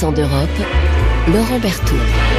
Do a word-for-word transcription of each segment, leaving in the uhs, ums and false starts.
Accent d'Europe, Laurent Berthoud.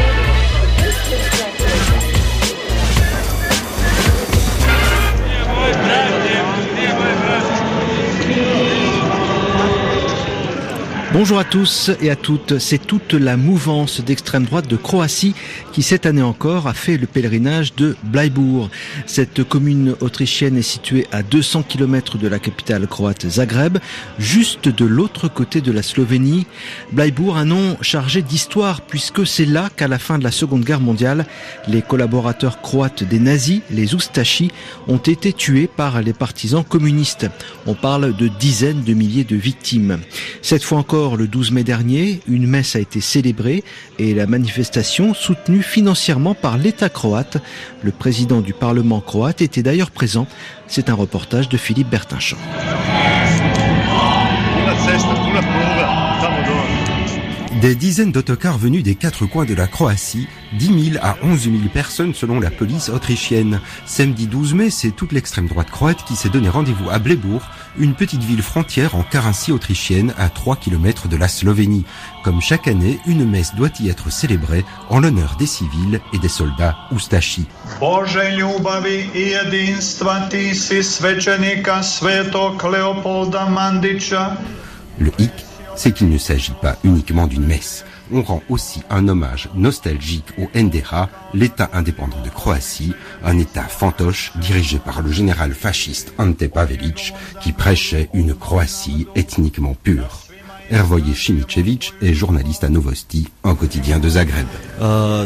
Bonjour à tous et à toutes. C'est toute la mouvance d'extrême droite de Croatie qui, cette année encore, a fait le pèlerinage de Bleiburg. Cette commune autrichienne est située à deux cents kilomètres de la capitale croate Zagreb, juste de l'autre côté de la Slovénie. Bleiburg, un nom chargé d'histoire, puisque c'est là qu'à la fin de la Seconde Guerre mondiale, les collaborateurs croates des nazis, les Ustashi, ont été tués par les partisans communistes. On parle de dizaines de milliers de victimes. Cette fois encore, le douze mai dernier, une messe a été célébrée et la manifestation soutenue financièrement par l'État croate. Le président du Parlement croate était d'ailleurs présent. C'est un reportage de Philippe Bertinchamp. Des dizaines d'autocars venus des quatre coins de la Croatie, dix mille à onze mille personnes selon la police autrichienne. Samedi douze mai, c'est toute l'extrême droite croate qui s'est donné rendez-vous à Bleiburg, une petite ville frontière en Carinthie autrichienne à trois kilomètres de la Slovénie. Comme chaque année, une messe doit y être célébrée en l'honneur des civils et des soldats Ustashi. Le hic, c'est qu'il ne s'agit pas uniquement d'une messe. On rend aussi un hommage nostalgique au N D R A, l'État indépendant de Croatie, un État fantoche dirigé par le général fasciste Ante Pavelić, qui prêchait une Croatie ethniquement pure. Hervoje Šimičević est journaliste à Novosti, un quotidien de Zagreb. Euh,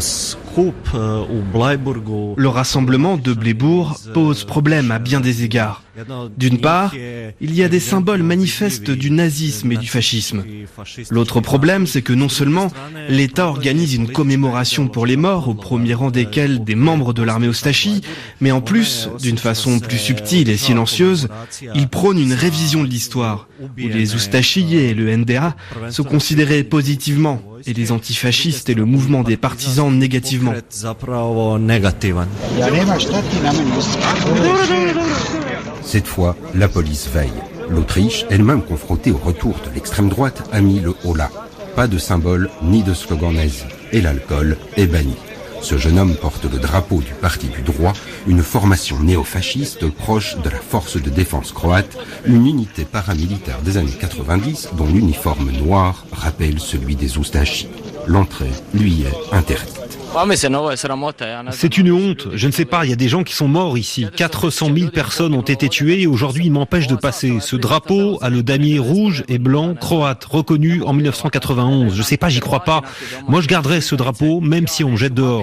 Le rassemblement de Bleiburg pose problème à bien des égards. D'une part, il y a des symboles manifestes du nazisme et du fascisme. L'autre problème, c'est que non seulement l'État organise une commémoration pour les morts, au premier rang desquels des membres de l'armée Ustashi, mais en plus, d'une façon plus subtile et silencieuse, il prône une révision de l'histoire, où les Ustashi et le N D R A sont considérés positivement, et les antifascistes et le mouvement des partisans négativement. Cette fois, la police veille. L'Autriche, elle-même confrontée au retour de l'extrême droite, a mis le holà. Pas de symbole ni de slogan nazi. Et l'alcool est banni. Ce jeune homme porte le drapeau du Parti du droit, une formation néofasciste proche de la force de défense croate, une unité paramilitaire des années quatre-vingt-dix dont l'uniforme noir rappelle celui des Ustashi. L'entrée lui est interdite. C'est une honte, je ne sais pas, il y a des gens qui sont morts ici. quatre cent mille personnes ont été tuées et aujourd'hui ils m'empêchent de passer. Ce drapeau a le damier rouge et blanc croate, reconnu en mille neuf cent quatre-vingt-onze. Je sais pas, j'y crois pas. Moi je garderai ce drapeau même si on me jette dehors.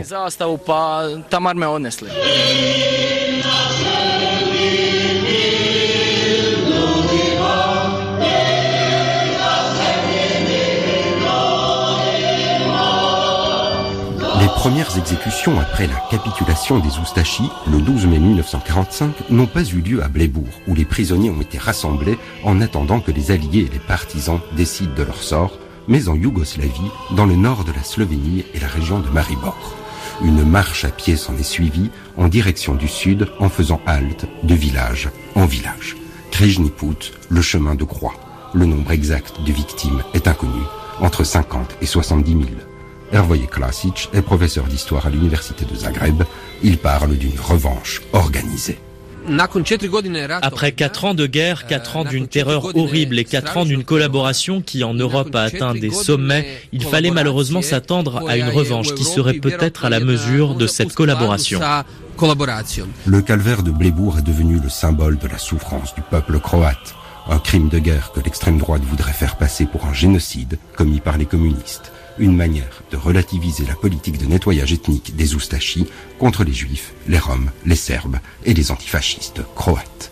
Les premières exécutions après la capitulation des Ustashi, le douze mai mille neuf cent quarante-cinq, n'ont pas eu lieu à Bleiburg, où les prisonniers ont été rassemblés en attendant que les alliés et les partisans décident de leur sort, mais en Yougoslavie, dans le nord de la Slovénie et la région de Maribor. Une marche à pied s'en est suivie, en direction du sud, en faisant halte de village en village. Križni put, le chemin de croix. Le nombre exact de victimes est inconnu, entre cinquante et soixante-dix mille. Hervoje Klasić est professeur d'histoire à l'université de Zagreb. Il parle d'une revanche organisée. Après quatre ans de guerre, quatre ans d'une terreur horrible et quatre ans d'une collaboration qui en Europe a atteint des sommets, il fallait malheureusement s'attendre à une revanche qui serait peut-être à la mesure de cette collaboration. Le calvaire de Bleiburg est devenu le symbole de la souffrance du peuple croate. Un crime de guerre que l'extrême droite voudrait faire passer pour un génocide commis par les communistes. Une manière de relativiser la politique de nettoyage ethnique des Ustashi contre les Juifs, les Roms, les Serbes et les antifascistes croates.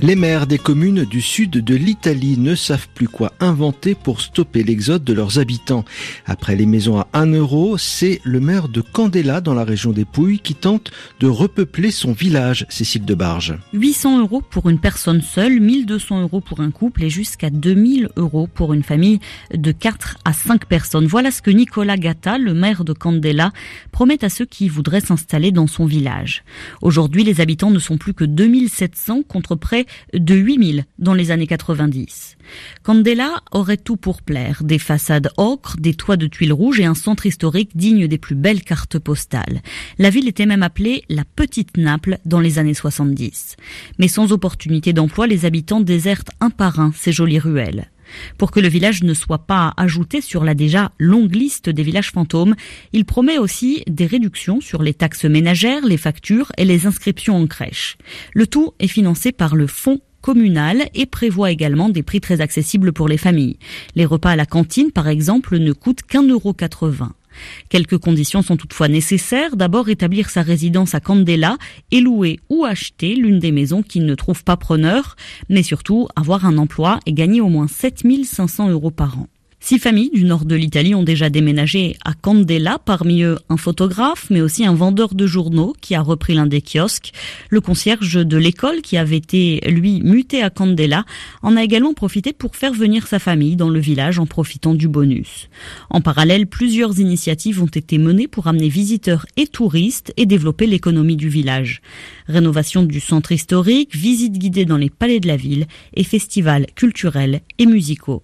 Les maires des communes du sud de l'Italie ne savent plus quoi inventer pour stopper l'exode de leurs habitants. Après les maisons à un euro, c'est le maire de Candela dans la région des Pouilles qui tente de repeupler son village, Cécile Debarge. huit cents euros pour une personne seule, mille deux cents euros pour un couple et jusqu'à deux mille euros pour une famille de quatre à cinq personnes. Voilà ce que Nicola Gatta, le maire de Candela, promet à ceux qui voudraient s'installer dans son village. Aujourd'hui, les habitants ne sont plus que deux mille sept cents contre près de huit mille dans les années quatre-vingt-dix. Candela aurait tout pour plaire, des façades ocre, des toits de tuiles rouges et un centre historique digne des plus belles cartes postales. La ville était même appelée la Petite Naples dans les années soixante-dix. Mais sans opportunité d'emploi, les habitants désertent un par un ces jolies ruelles. Pour que le village ne soit pas ajouté sur la déjà longue liste des villages fantômes, il promet aussi des réductions sur les taxes ménagères, les factures et les inscriptions en crèche. Le tout est financé par le fonds communal et prévoit également des prix très accessibles pour les familles. Les repas à la cantine, par exemple, ne coûtent qu'un euro quatre-vingts. Quelques conditions sont toutefois nécessaires. D'abord, établir sa résidence à Candela et louer ou acheter l'une des maisons qui ne trouvent pas preneur, mais surtout avoir un emploi et gagner au moins sept mille cinq cents euros par an. Six familles du nord de l'Italie ont déjà déménagé à Candela, parmi eux un photographe, mais aussi un vendeur de journaux qui a repris l'un des kiosques. Le concierge de l'école, qui avait été, lui, muté à Candela, en a également profité pour faire venir sa famille dans le village en profitant du bonus. En parallèle, plusieurs initiatives ont été menées pour amener visiteurs et touristes et développer l'économie du village. Rénovation du centre historique, visites guidées dans les palais de la ville et festivals culturels et musicaux.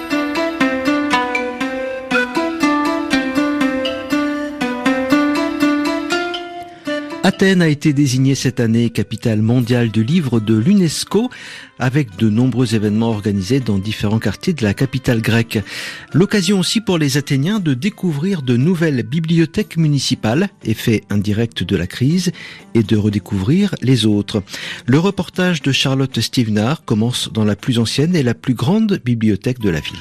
Athènes a été désignée cette année capitale mondiale du livre de l'UNESCO avec de nombreux événements organisés dans différents quartiers de la capitale grecque. L'occasion aussi pour les Athéniens de découvrir de nouvelles bibliothèques municipales, effet indirect de la crise, et de redécouvrir les autres. Le reportage de Charlotte Stevenard commence dans la plus ancienne et la plus grande bibliothèque de la ville.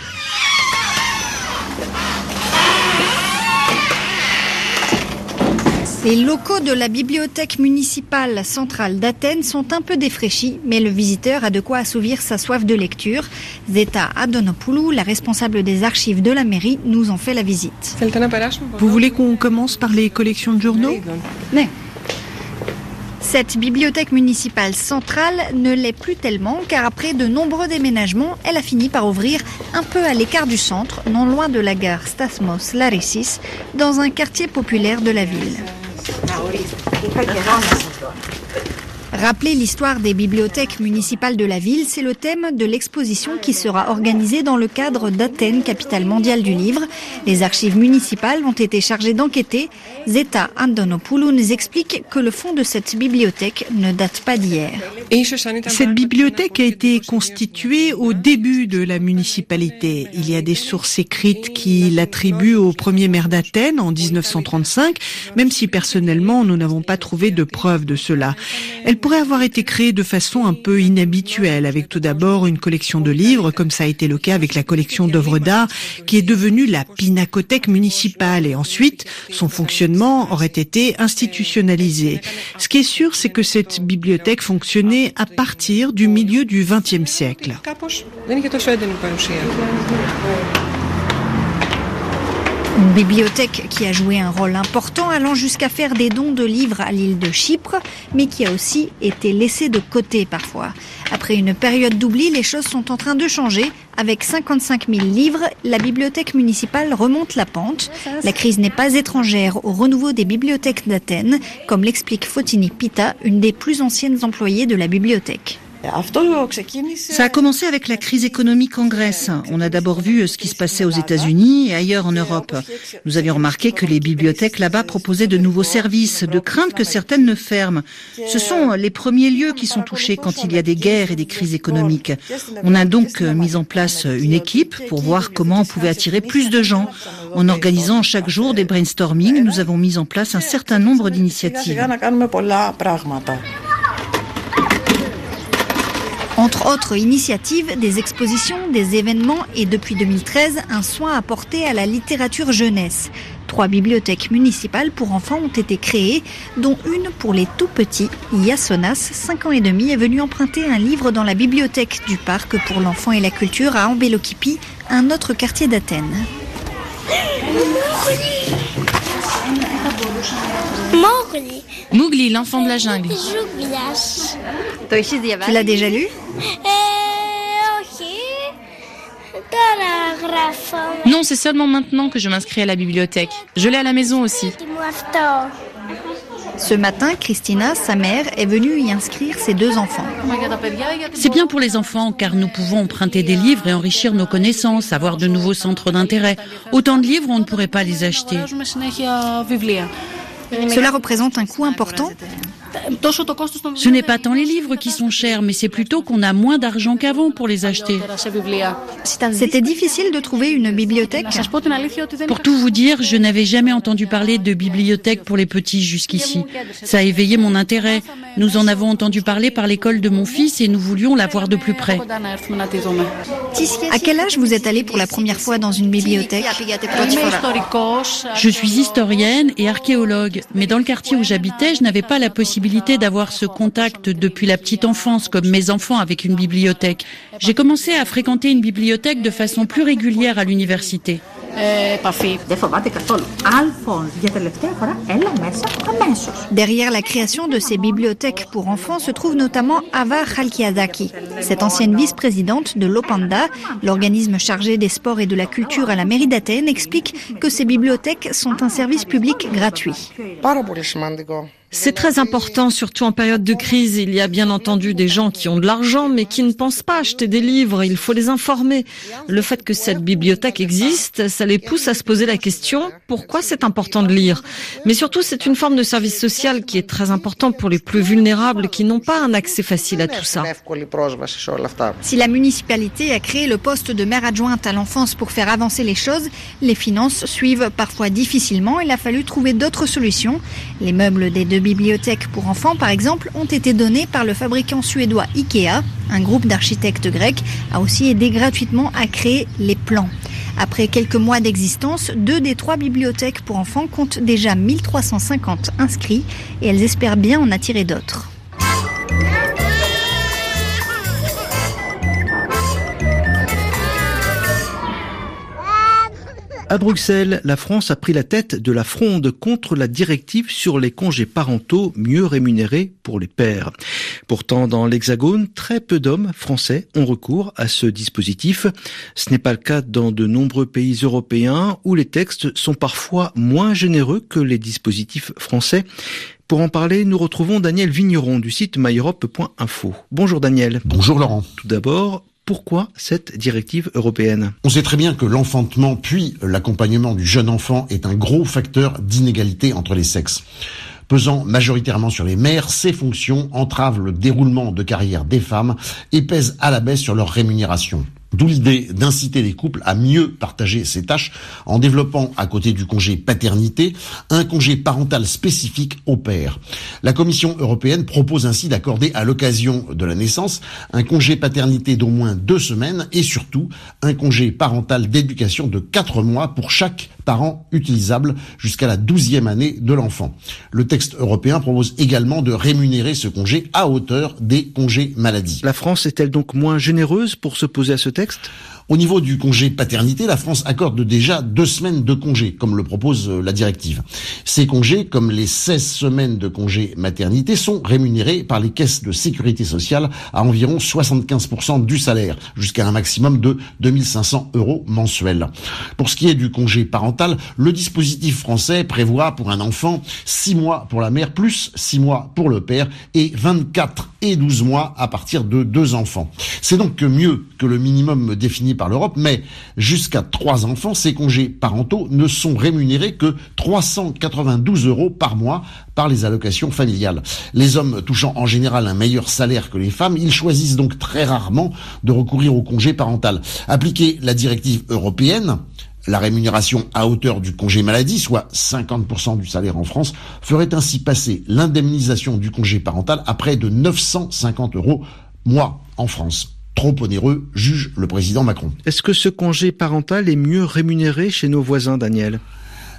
Les locaux de la bibliothèque municipale centrale d'Athènes sont un peu défraîchis, mais le visiteur a de quoi assouvir sa soif de lecture. Zeta Adonopoulou, la responsable des archives de la mairie, nous en fait la visite. Vous voulez qu'on commence par les collections de journaux ? Oui. Cette bibliothèque municipale centrale ne l'est plus tellement, car après de nombreux déménagements, elle a fini par ouvrir un peu à l'écart du centre, non loin de la gare Stasmos Larissis, dans un quartier populaire de la ville. Rappeler l'histoire des bibliothèques municipales de la ville, c'est le thème de l'exposition qui sera organisée dans le cadre d'Athènes, capitale mondiale du livre. Les archives municipales ont été chargées d'enquêter. Zeta Andonopoulou nous explique que le fond de cette bibliothèque ne date pas d'hier. Cette bibliothèque a été constituée au début de la municipalité. Il y a des sources écrites qui l'attribuent au premier maire d'Athènes en dix-neuf cent trente-cinq, même si personnellement nous n'avons pas trouvé de preuves de cela. Elle pourrait avoir été créée de façon un peu inhabituelle, avec tout d'abord une collection de livres, comme ça a été le cas avec la collection d'œuvres d'art, qui est devenue la pinacothèque municipale, et ensuite son fonctionnement aurait été institutionnalisé. Ce qui est sûr, c'est que cette bibliothèque fonctionnait à partir du milieu du vingtième siècle. Une bibliothèque qui a joué un rôle important, allant jusqu'à faire des dons de livres à l'île de Chypre, mais qui a aussi été laissée de côté parfois. Après une période d'oubli, les choses sont en train de changer. Avec cinquante-cinq mille livres, la bibliothèque municipale remonte la pente. La crise n'est pas étrangère au renouveau des bibliothèques d'Athènes, comme l'explique Fotini Pita, une des plus anciennes employées de la bibliothèque. Ça a commencé avec la crise économique en Grèce. On a d'abord vu ce qui se passait aux États-Unis et ailleurs en Europe. Nous avions remarqué que les bibliothèques là-bas proposaient de nouveaux services, de crainte que certaines ne ferment. Ce sont les premiers lieux qui sont touchés quand il y a des guerres et des crises économiques. On a donc mis en place une équipe pour voir comment on pouvait attirer plus de gens. En organisant chaque jour des brainstorming, nous avons mis en place un certain nombre d'initiatives. Entre autres initiatives, des expositions, des événements et depuis deux mille treize, un soin apporté à la littérature jeunesse. Trois bibliothèques municipales pour enfants ont été créées, dont une pour les tout petits. Yasonas, cinq ans et demi, est venu emprunter un livre dans la bibliothèque du parc pour l'enfant et la culture à Ambelokipi, un autre quartier d'Athènes. Mowgli, l'enfant de la jungle. Tu l'as déjà lu ? Non, c'est seulement maintenant que je m'inscris à la bibliothèque. Je l'ai à la maison aussi. Ce matin, Christina, sa mère, est venue y inscrire ses deux enfants. C'est bien pour les enfants car nous pouvons emprunter des livres et enrichir nos connaissances, avoir de nouveaux centres d'intérêt. Autant de livres, on ne pourrait pas les acheter. Cela représente un coût important ? Ce n'est pas tant les livres qui sont chers, mais c'est plutôt qu'on a moins d'argent qu'avant pour les acheter. C'était difficile de trouver une bibliothèque ? Pour tout vous dire, je n'avais jamais entendu parler de bibliothèque pour les petits jusqu'ici. Ça a éveillé mon intérêt. Nous en avons entendu parler par l'école de mon fils et nous voulions la voir de plus près. À quel âge vous êtes allé pour la première fois dans une bibliothèque ? Je suis historienne et archéologue, mais dans le quartier où j'habitais, je n'avais pas la possibilité d'avoir ce contact depuis la petite enfance comme mes enfants avec une bibliothèque. J'ai commencé à fréquenter une bibliothèque de façon plus régulière à l'université. Derrière la création de ces bibliothèques pour enfants se trouve notamment Ava Khalkiadaki. Cette ancienne vice-présidente de l'Opanda, l'organisme chargé des sports et de la culture à la mairie d'Athènes, explique que ces bibliothèques sont un service public gratuit. C'est très important, surtout en période de crise. Il y a bien entendu des gens qui ont de l'argent, mais qui ne pensent pas acheter des livres. Il faut les informer. Le fait que cette bibliothèque existe, ça les pousse à se poser la question, pourquoi c'est important de lire? Mais surtout, c'est une forme de service social qui est très important pour les plus vulnérables, qui n'ont pas un accès facile à tout ça. Si la municipalité a créé le poste de maire adjointe à l'enfance pour faire avancer les choses, les finances suivent parfois difficilement. Il a fallu trouver d'autres solutions. Les meubles des deux bibliothèques pour enfants, par exemple, ont été donnés par le fabricant suédois Ikea. Un groupe d'architectes grecs a aussi aidé gratuitement à créer les plans. Après quelques mois d'existence, deux des trois bibliothèques pour enfants comptent déjà mille trois cent cinquante inscrits et elles espèrent bien en attirer d'autres. À Bruxelles, la France a pris la tête de la fronde contre la directive sur les congés parentaux mieux rémunérés pour les pères. Pourtant, dans l'Hexagone, très peu d'hommes français ont recours à ce dispositif. Ce n'est pas le cas dans de nombreux pays européens où les textes sont parfois moins généreux que les dispositifs français. Pour en parler, nous retrouvons Daniel Vigneron du site my europe point info. Bonjour Daniel. Bonjour Laurent. Tout d'abord, pourquoi cette directive européenne ? On sait très bien que l'enfantement puis l'accompagnement du jeune enfant est un gros facteur d'inégalité entre les sexes. Pesant majoritairement sur les mères, ces fonctions entravent le déroulement de carrière des femmes et pèsent à la baisse sur leur rémunération. D'où l'idée d'inciter les couples à mieux partager ces tâches en développant, à côté du congé paternité, un congé parental spécifique au père. La Commission européenne propose ainsi d'accorder à l'occasion de la naissance un congé paternité d'au moins deux semaines et surtout un congé parental d'éducation de quatre mois pour chaque parent utilisable jusqu'à la douzième année de l'enfant. Le texte européen propose également de rémunérer ce congé à hauteur des congés maladie. La France est-elle donc moins généreuse pour s'opposer à ce texte ? Au niveau du congé paternité, la France accorde déjà deux semaines de congé, comme le propose la directive. Ces congés, comme les seize semaines de congé maternité, sont rémunérés par les caisses de sécurité sociale à environ soixante-quinze pour cent du salaire, jusqu'à un maximum de deux mille cinq cents euros mensuels. Pour ce qui est du congé parental, le dispositif français prévoit pour un enfant six mois pour la mère, plus six mois pour le père, et vingt-quatre et douze mois à partir de deux enfants. C'est donc mieux que le minimum défini par l'Europe, mais jusqu'à trois enfants, ces congés parentaux ne sont rémunérés que trois cent quatre-vingt-douze euros par mois par les allocations familiales. Les hommes touchant en général un meilleur salaire que les femmes, ils choisissent donc très rarement de recourir au congé parental. Appliquer la directive européenne, la rémunération à hauteur du congé maladie, soit cinquante pour cent du salaire en France, ferait ainsi passer l'indemnisation du congé parental à près de neuf cent cinquante euros mois en France. Trop onéreux, juge le président Macron. Est-ce que ce congé parental est mieux rémunéré chez nos voisins, Daniel ?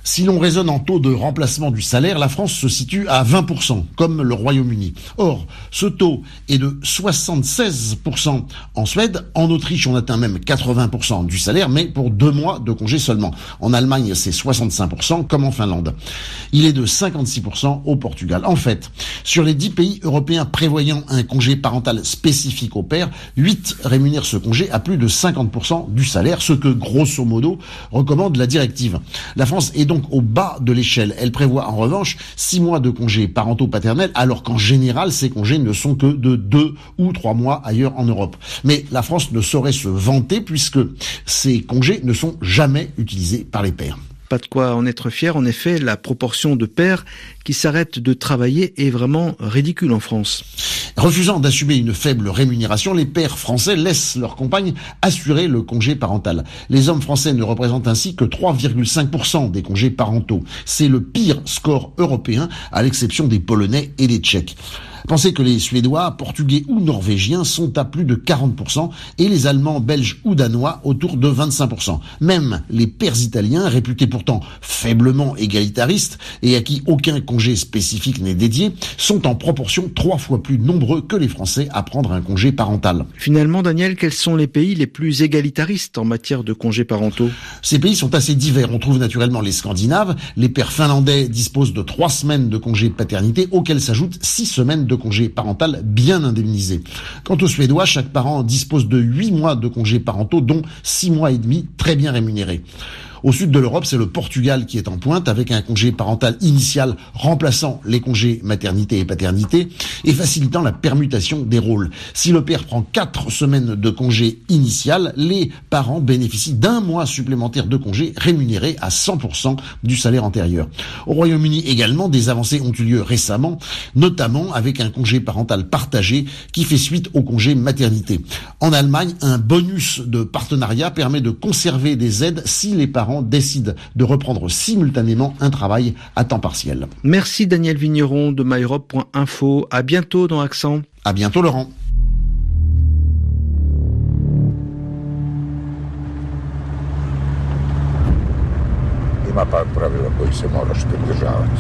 Si l'on raisonne en taux de remplacement du salaire, la France se situe à vingt pour cent, comme le Royaume-Uni. Or, ce taux est de soixante-seize pour cent en Suède. En Autriche, on atteint même quatre-vingts pour cent du salaire, mais pour deux mois de congé seulement. En Allemagne, c'est soixante-cinq pour cent, comme en Finlande. Il est de cinquante-six pour cent au Portugal. En fait, sur les dix pays européens prévoyant un congé parental spécifique au père, huit rémunèrent ce congé à plus de cinquante pour cent du salaire, ce que, grosso modo, recommande la directive. La France est donc au bas de l'échelle. Elle prévoit en revanche six mois de congés parentaux paternels, alors qu'en général, ces congés ne sont que de deux ou trois mois ailleurs en Europe. Mais la France ne saurait se vanter puisque ces congés ne sont jamais utilisés par les pères. Pas de quoi en être fier. En effet, la proportion de pères qui s'arrêtent de travailler est vraiment ridicule en France. Refusant d'assumer une faible rémunération, les pères français laissent leurs compagnes assurer le congé parental. Les hommes français ne représentent ainsi que trois virgule cinq pour cent des congés parentaux. C'est le pire score européen, à l'exception des Polonais et des Tchèques. Pensez que les Suédois, Portugais ou Norvégiens sont à plus de quarante pour cent et les Allemands, Belges ou Danois autour de vingt-cinq pour cent. Même les pères italiens, réputés pourtant faiblement égalitaristes et à qui aucun congé spécifique n'est dédié, sont en proportion trois fois plus nombreux que les Français à prendre un congé parental. Finalement, Daniel, quels sont les pays les plus égalitaristes en matière de congés parentaux ? Ces pays sont assez divers. On trouve naturellement les Scandinaves. Les pères finlandais disposent de trois semaines de congé paternité, auxquels s'ajoutent six semaines de congé parental bien indemnisé. Quant aux Suédois, chaque parent dispose de huit mois de congés parentaux, dont six mois et demi très bien rémunérés. Au sud de l'Europe, c'est le Portugal qui est en pointe, avec un congé parental initial remplaçant les congés maternité et paternité et facilitant la permutation des rôles. Si le père prend quatre semaines de congé initial, les parents bénéficient d'un mois supplémentaire de congé rémunéré à cent pour cent du salaire antérieur. Au Royaume-Uni également, des avancées ont eu lieu récemment, notamment avec un congé parental partagé qui fait suite au congé maternité. En Allemagne, un bonus de partenariat permet de conserver des aides si les parents décident de reprendre simultanément un travail à temps partiel. Merci Daniel Vigneron de myeurope point info. À bientôt dans Accent. À bientôt Laurent. Ima par pravila koji se moraš pridržavati.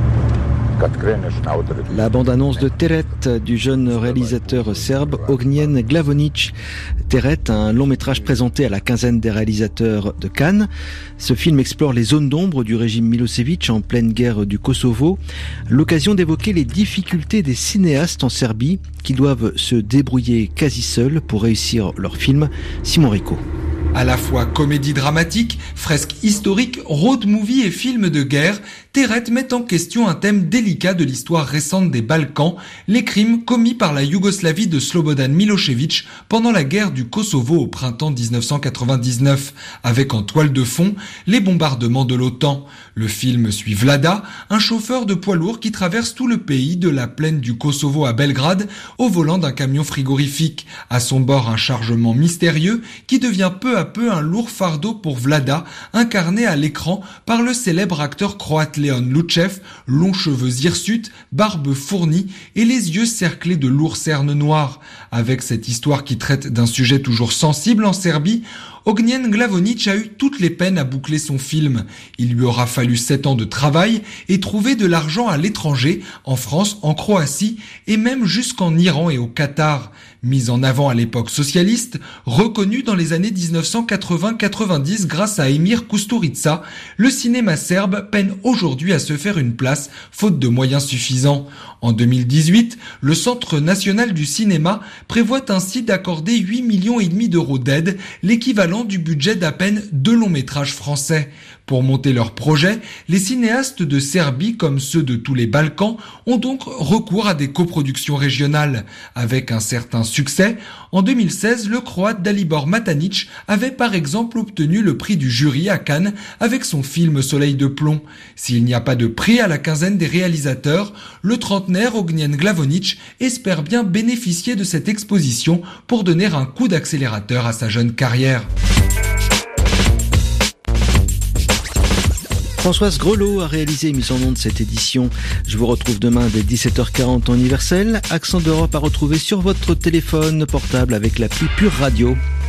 La bande-annonce de Teret du jeune réalisateur serbe Ognjen Glavonic. Teret, un long métrage présenté à la quinzaine des réalisateurs de Cannes. Ce film explore les zones d'ombre du régime Milosevic en pleine guerre du Kosovo. L'occasion d'évoquer les difficultés des cinéastes en Serbie qui doivent se débrouiller quasi seuls pour réussir leur film. Simon Rico. À la fois comédie dramatique, fresque historique, road movie et film de guerre, Teret met en question un thème délicat de l'histoire récente des Balkans, les crimes commis par la Yougoslavie de Slobodan Milosevic pendant la guerre du Kosovo au printemps dix-neuf cent quatre-vingt-dix-neuf, avec en toile de fond les bombardements de l'OTAN. Le film suit Vlada, un chauffeur de poids lourd qui traverse tout le pays de la plaine du Kosovo à Belgrade au volant d'un camion frigorifique. À son bord, un chargement mystérieux qui devient peu à peu un lourd fardeau pour Vlada, incarné à l'écran par le célèbre acteur croate Leon Lucev, longs cheveux hirsutes, barbe fournie et les yeux cerclés de lourds cernes noires. Avec cette histoire qui traite d'un sujet toujours sensible en Serbie, Ognjen Glavonic a eu toutes les peines à boucler son film. Il lui aura fallu sept ans de travail et trouver de l'argent à l'étranger, en France, en Croatie et même jusqu'en Iran et au Qatar. Mis en avant à l'époque socialiste, reconnu dans les années dix-neuf cent quatre-vingts quatre-vingt-dix grâce à Emir Kusturica, le cinéma serbe peine aujourd'hui à se faire une place, faute de moyens suffisants. En deux mille dix-huit, le Centre national du cinéma prévoit ainsi d'accorder huit millions et demi d'euros d'aide, l'équivalent du budget d'à peine deux longs métrages français. Pour monter leur projet, les cinéastes de Serbie, comme ceux de tous les Balkans, ont donc recours à des coproductions régionales. Avec un certain succès, en deux mille seize, le Croate Dalibor Matanic avait par exemple obtenu le prix du jury à Cannes avec son film Soleil de plomb. S'il n'y a pas de prix à la quinzaine des réalisateurs, le trentenaire Ognjen Glavonic espère bien bénéficier de cette exposition pour donner un coup d'accélérateur à sa jeune carrière. Françoise Grelot a réalisé et mis en onde cette édition. Je vous retrouve demain dès dix-sept heures quarante en universel. Accent d'Europe à retrouver sur votre téléphone portable avec l'appli Pure Radio.